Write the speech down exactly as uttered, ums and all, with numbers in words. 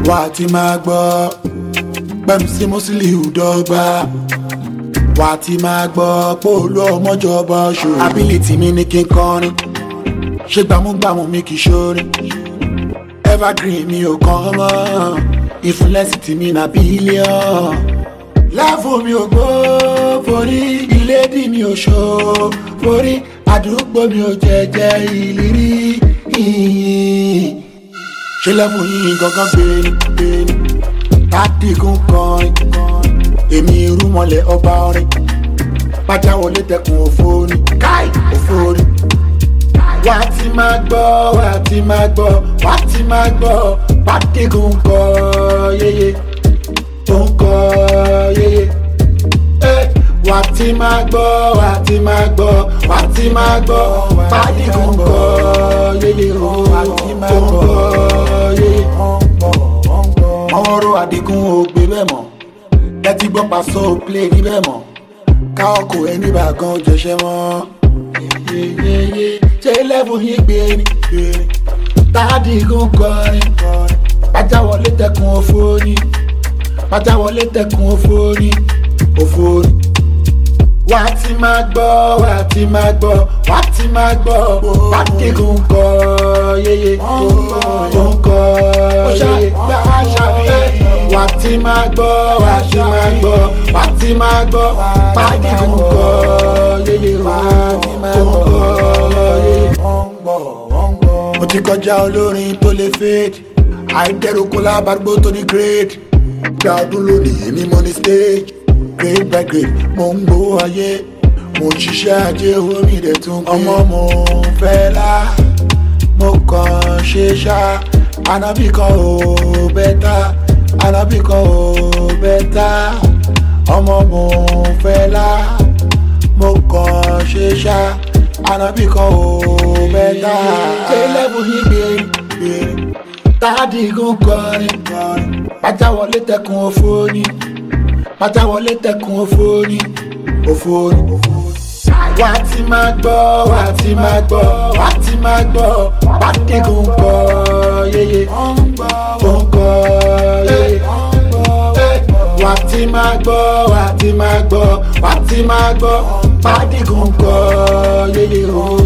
wà á ti máa gbọ́ pẹ̀lú sí Musiliu Dọ́gba wà á ti máa gbọ́ pòlú ọmọjọba ṣò. ability mi ní kí n kọrin ṣe gbàmúgbàmù mi kì í ṣorin evergreen mi ò kàn mọ́ influence ti mi na billion láàfù mi ò gbó forí ìlédì mi ò ṣó forí àdúgbò mi ò jẹjẹ ìlérí ṣe lẹ́fù yìí gangan gbéni gbéni tádìgún kọrin èmi irúmọlẹ̀ ọba orin pàjá wọlé tẹkùn òfòrí káì òfòrí wà á ti máa gbọ́ wà á ti máa gbọ́ wà á ti máa gbọ́ tádìgún kọ yéyé tó ń kọ yéyé wà á ti máa gbọ́ wà á ti máa gbọ́ wà á ti máa gbọ́ tádìgún kọ yéyé tó ń kọ yéyé ọ̀rọ̀ Àdìgún ò gbé bẹ́ẹ̀ mọ́ lẹ́tí gbọ́ Paso play níbẹ̀ mọ́ ká ọkọ̀ ẹni bá gan jẹ̀ṣẹ̀ mọ́ ṣé lẹ́fù yín gbé ní Tádìgún kọrin pàjá wọlé tẹkùn òfòrí pàjá wọlé tẹkùn òfòrí òfòrí wà á ti máa gbọ́ wà á ti máa gbọ́ wà á ti máa gbọ́ Tádìgún kọ yéyé tó ń kọ yéyé wà á ti máa gbọ́ wà á ti máa gbọ́ wà á ti máa gbọ́ Tádìgún kọ yéyé tó ń kọ yéyé. mo ti kọjá olórin tó lè fade àìdẹ́rù kó lábàgbó tó ní grade gbàdún lónìí èmi mo ní stage grade by grade mo ń gbowó ayé mo ń ṣiṣẹ́ ajé owó mi dẹ̀ tún pé ọmọ mo fẹ́ lá mo kàn ṣe ṣá ànábì kan ò bẹ́tà ànábì kan ò bẹ́tà ọmọ mo fẹ́ lá mo kàn ṣe ṣá ànábì kan ò bẹ́tà ṣé lẹ́bù yín gbé Tádìgún kọrin pàjá wọlé tẹkùn òfòrí pàjá wọlé tẹkùn òfòrí òfòrí wà á ti máa gbọ́ wà á ti máa gbọ́ wà á ti máa gbọ́ Tádìgún kọ yéyé tó ń kọ yéyé wà á ti máa gbọ́ wà á ti máa gbọ́ wà á ti máa gbọ́ Tádìgún kọ yéyé.